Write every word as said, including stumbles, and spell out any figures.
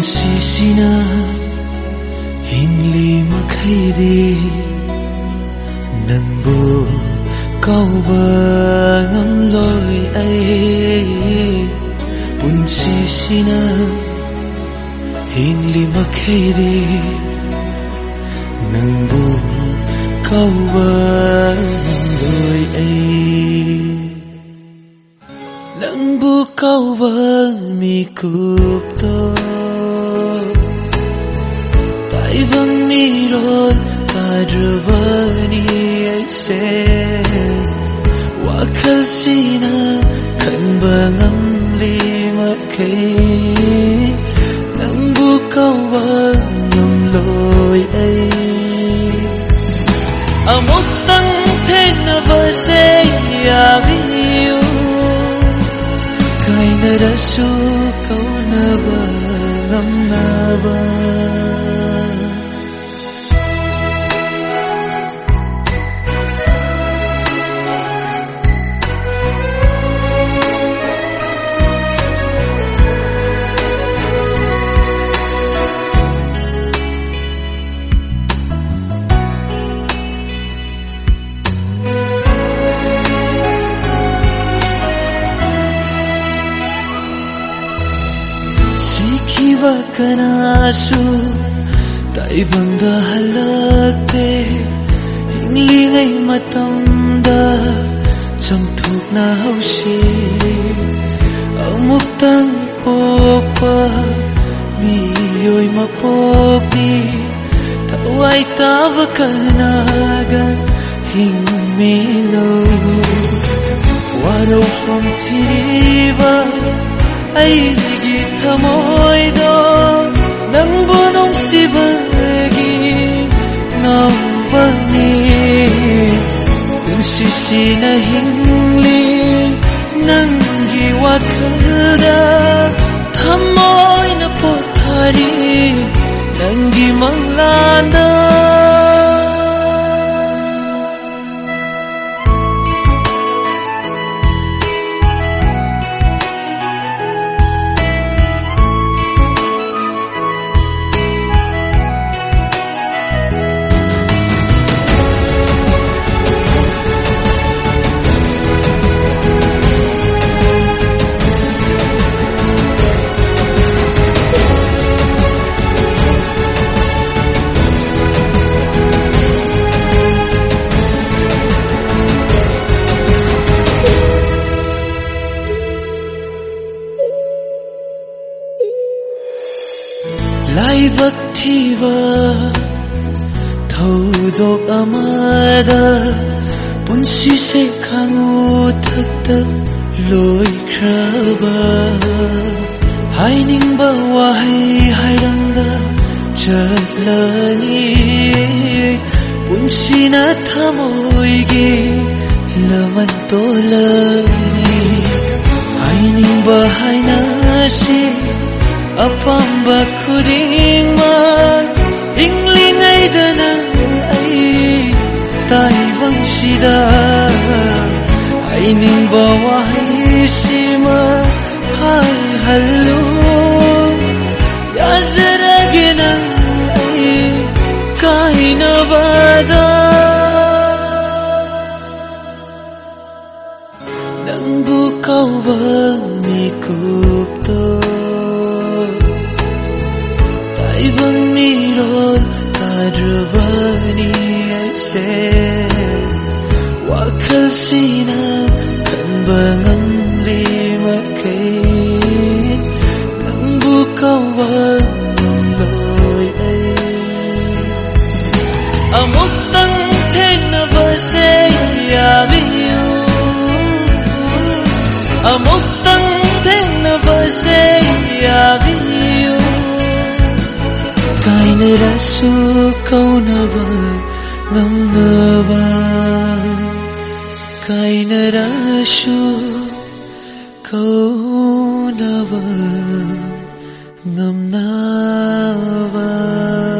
punsisina hinli makhaidi nangbu kauba ngamloi ai punsisina hinli makhaidi nangbu kauba ngamloi ai nangbu kauba mikupto taibang miron tadrabani aise wakal sina kanba ngamli makai nangbu kauba ngamloi ai amok tang thena base yabiu kaina rasu kaunaba ngamnaba Kanasu taibangda halakte hinglingai matamda chamthuk na hausi amuktang pokpa miyoi mapokni tawai tava kanaga hingmino waro from thiriba aigi thamoido nangbu nungsibagi nawani punsisina hingli nangi wakhalda thamoina pothari nangi manglanda laibak thiba thodok amada punsi se khangu thakta loi khraba hainingba wahai hairangda chatlani punsi na thamoigi laman tolani hainingba haina si apamba khudingman inglingai dana ai taibang sida ainingba wahai sima hai hallu yazragena ai kaina bada nangbu kauba mikupto taibang miron tadrabani aise wakal sina kanba ngamli makai nangbu kauba ngamloi ai amok tang thena base yabiu amok tang thena base yabiu kaina rasu kaunaba ngamnaba kaina rasu kaunaba ngamnaba